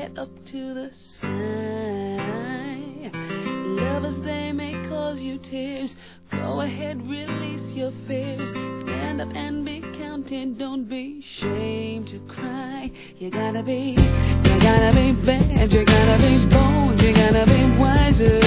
right up to the sky. Lovers, they may cause you tears. Go ahead, release your fears. Stand up and be counted. Don't be ashamed to cry. You gotta be bad. You gotta be bold. You gotta be wiser.